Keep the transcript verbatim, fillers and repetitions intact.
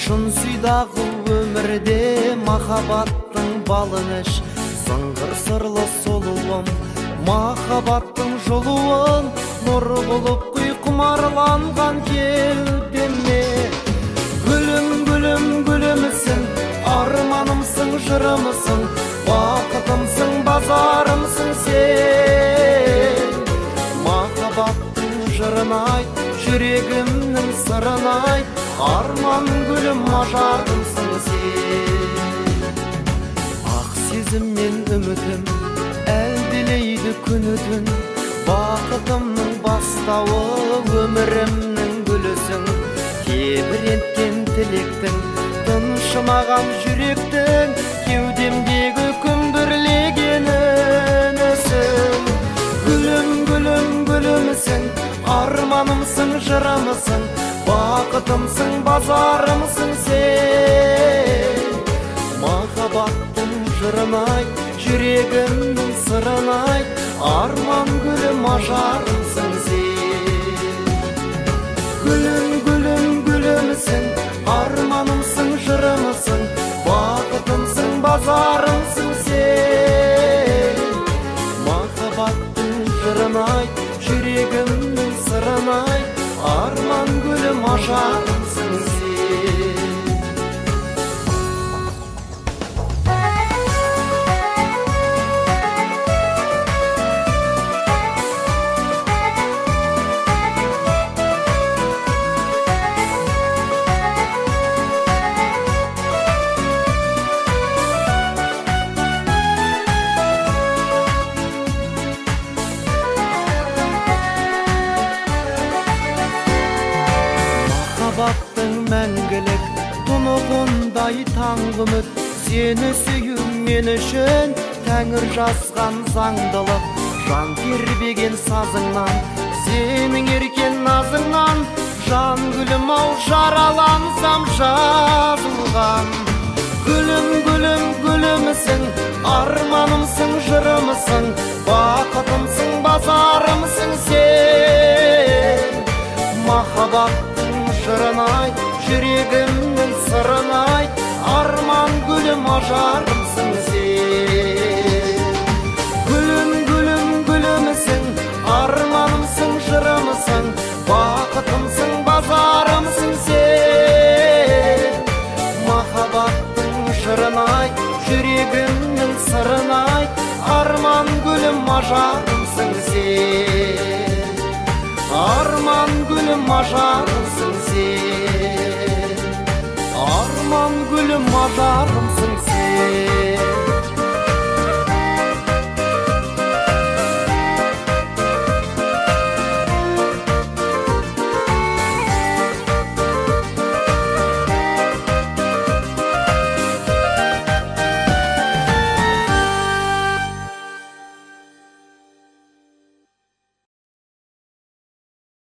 шын сүйдағы өмірде махаббаттың балын іш, сыңғыр сырлы сұлуым махаббаттың жолуын нұр болып құй құмарланған кеудеме. Гүлім, гүлім, гүлімсің, арманымсың, жырымсың, бақытымсың, базарымсың сен. Махаббаттың жырын айт, жүрегімнің сырын айт, арман гүлім, ажарымсың сен. Ақ сезім мен үмітім әлдилейді күні түн, бақытымның бастауы өмірімнің гүлісің. Тебіренткен тілектің, тыншымаған жүректің, кеудемдегі күмбірлеген үнісің. Гүлім, гүлім, гүлімсің, арманымсың, жырымсың, бақытымсың, базарымсың сен. Махаббаттың жырын айт, жүрегімнің сырын айт, арман гүлім, ажарымсың сен. Гүлім, гүлім, гүлімсің, арманымсың, жырымсың, бақытымсың, базарымсың сен. Махаббаттың жырын айт, жүрегімнің сырын айт, арман гүлім, ажарымсың сен. Махаббаттың мәңгілік тұнығындай таңғы үміт, сені сүю мен үшін тәңір жазған заңдылық. Жан тербеген сазыңнан, сенің еркен назыңнан, жан гүлім ау жаралансам жазылған. Гүлім, гүлім, гүлімсің, арманымсың, жырымсың, бақытымсың, базарымсың сен. Махаббаттың жырын айт, жүрегімнің сырын айт, арман гүлім, ажарымсың сен. Гүлім, гүлім, гүлімсің, арманымсың, жырымсың, бақытымсың, базарымсың сен. Махаббаттың жырын айт, жүрегімнің сырын айт, арман гүлім, ажарымсың сен. Арман гүлім, ажарымсың сен. Арман гүлім, ажарымсың сен.